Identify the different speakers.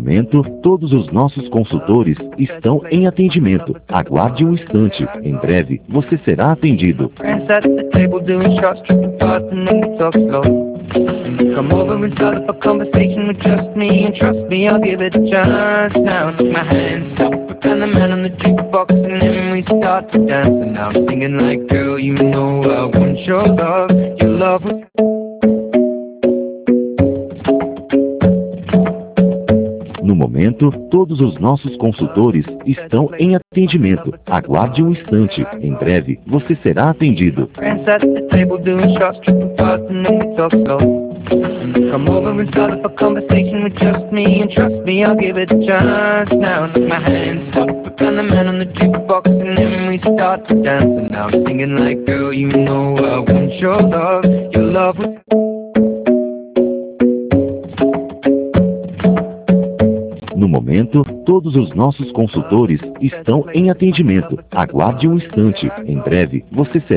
Speaker 1: momento, todos os nossos consultores estão em atendimento. Aguarde um instante. Em breve, você será atendido.
Speaker 2: Friends at the table doing shots, tripping fast and then we talk slow. And you come over and start up a conversation with just me, and trust me, I'll give it a chance. Now take my hand, stop, and the man on the jukebox, and then we start to dance. And now I'm singing like, girl, you know I want your love. Your love was...
Speaker 1: No momento, todos os nossos consultores estão em atendimento. Aguarde um instante. Em breve, você será atendido.
Speaker 2: Friends at the table doing shots, tripping fast and then we talk slow. And you come over and start up a conversation with just me, and trust me, I'll give it a chance. Now take my hand, stop, and the man on the jukebox, and then we start to dance. And now I'm singing like, girl, you know I want your love. Your love was...
Speaker 1: No momento, todos os nossos consultores estão em atendimento. Aguarde um instante. Em breve, você será